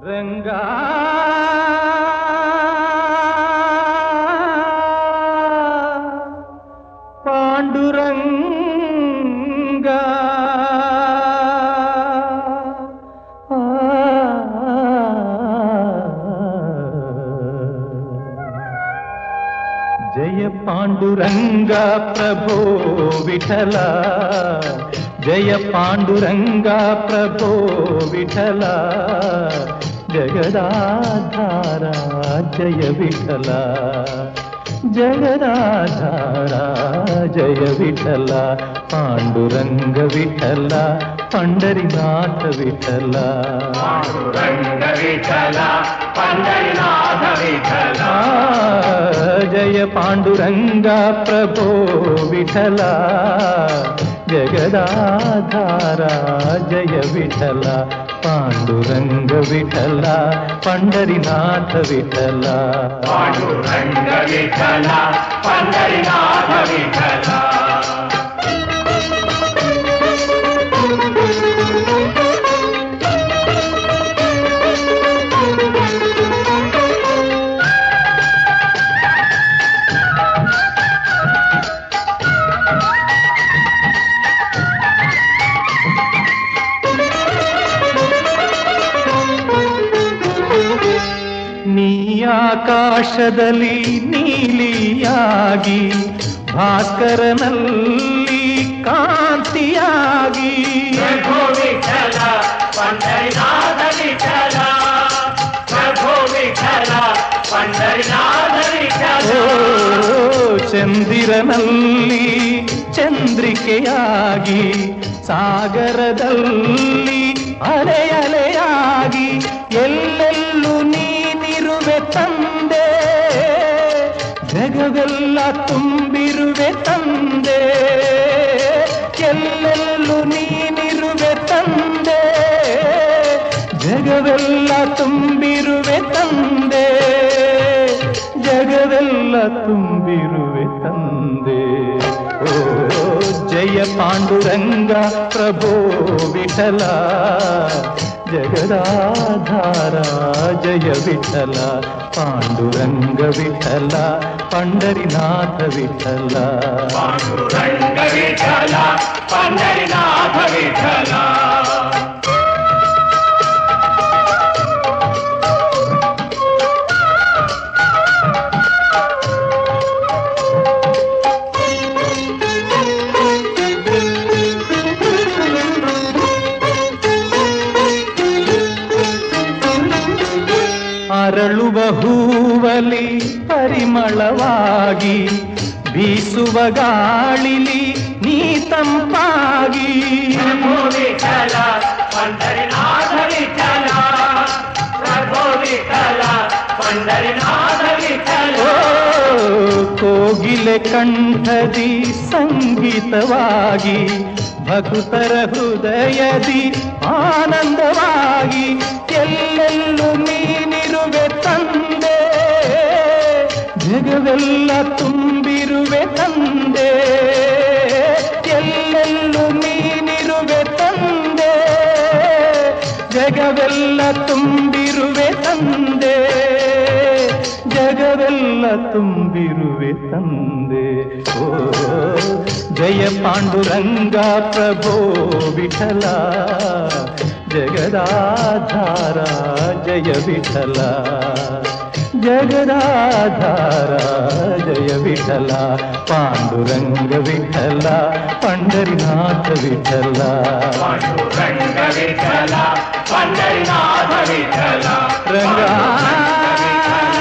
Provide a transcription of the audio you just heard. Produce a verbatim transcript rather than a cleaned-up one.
ರಂಗಾ ಪಾಂಡುರಂಗ ಜಯ ಪಾಂಡುರಂಗ ಪ್ರಭೋ ವಿಠಲ ಜಯ ಪಾಂಡುರಂಗ ಪ್ರಭೋ ವಿಠಲ ಜಗದಾಧಾರ ಜಯ ವಿಠಲ ಜಗದಾಧಾರ ಜಯ ವಿಠಲ ಪಾಂಡುರಂಗ ವಿಠಲ ಪಂಡರಿನಾಥ ವಿಠಲ ಪಾಂಡುರಂಗ ವಿಠಲ ಪಂಡರಿನಾಥ ವಿಠಲ ಜಯ ಪಾಂಡುರಂಗ ಪ್ರಭೋ ವಿಠಲ ಜಗದಾಧಾರ ಜಯ ವಿಠಲ ಪಾಂಡುರಂಗ ವಿಠಲ ಪಂಡರಿನಾಥ ವಿಠಲ ಪಾಂಡುರಂಗ ವಿಠಲ ಪಂಡರಿನಾಥ ವಿಠಲ ನೀ ಆಕಾಶದಲ್ಲಿ ನೀಲಿಯಾಗಿ ಭಾಸ್ಕರನಲ್ಲಿ ಕಾಂತಿಯಾಗಿ ಪ್ರಭೋ ವಿಠಲ ಪಂಡರಿನಾಥ ವಿಠಲ ಪ್ರಭೋ ವಿಠಲ ಪಂಡರಿನಾಥ ವಿಠಲ ಓ ಚಂದಿರನಲ್ಲಿ ಚಂದ್ರಿಕೆಯಾಗಿ ಸಾಗರದಲ್ಲಿ ಅಲೆ ಅಲೆಯಾಗಿ ಎಲ್ಲೆಲ್ಲೂ ನೀನಿರುವೆ ತಂದೆ ಜಗವೆಲ್ಲ ತುಂಬಿರುವೆ ತಂದೆ ಎಲ್ಲೆಲ್ಲೂ ನೀನಿರುವೆ ತಂದೆ ಜಗವೆಲ್ಲ ತುಂಬಿರುವೆ ತಂದೆ ಜಗವೆಲ್ಲ ತುಂಬಿರುವೆ ತಂದೆ ಓ ಜಯ ಪಾಂಡುರಂಗ ಪ್ರಭೋ ವಿಠಲ ಜಗದಾಧಾರ ಜಯ ವಿಠಲ ಪಾಂಡುರಂಗ ವಿಠಲ ಪಂಡರಿನಾಥ ವಿಠಲ ಪಾಂಡುರಂಗ ವಿಠಲ ಪಂಡರಿನಾಥ ವಿಠಲ ಅರಳುವ ಹೂವಲಿ ಪರಿಮಳವಾಗಿ ಬೀಸುವ ಗಾಳಿಲಿ ನೀ ತಂಪಾಗಿ ಪ್ರಭೋ ವಿಠಲ ಪಂಡರಿನಾಥ ವಿಠಲ ಪ್ರಭೋ ವಿಠಲ ಪಂಡರಿನಾಥ ವಿಠಲ ಓ ಕೋಗಿಲೆ ಕಂಠದಿ ಸಂಗೀತವಾಗಿ ಭಕ್ತರ ಹೃದಯದಿ ಆನಂದವಾಗಿ ಎಲ್ಲೆಲ್ಲೂ ನೀನಿರುವೆ ತಂದೆ ಜಗವೆಲ್ಲ ತುಂಬಿರುವೆ ತಂದೆ ಎಲ್ಲೆಲ್ಲೂ ನೀನಿರುವೆ ತಂದೆ ಜಗವೆಲ್ಲ ತುಂಬಿರುವೆ ತಂದೆ ಜಗವೆಲ್ಲ ತುಂಬಿರುವೆ ತಂದೆ ಓ ಜಯ ಪಾಂಡುರಂಗ ಪ್ರಭೋ ವಿಠಲ ಜಗದಾಧಾರ ಜಯ ವಿಠಲ ಜಗದಾಧಾರ ಜಯ ವಿಠಲ ಪಾಂಡುರಂಗ ವಿಠಲ ಪಂಡರಿನಾಥ ವಿಠಲ ಪಾಂಡುರಂಗ ವಿಠಲ ಪಂಡರಿನಾಥ ವಿಠಲ ರಂಗ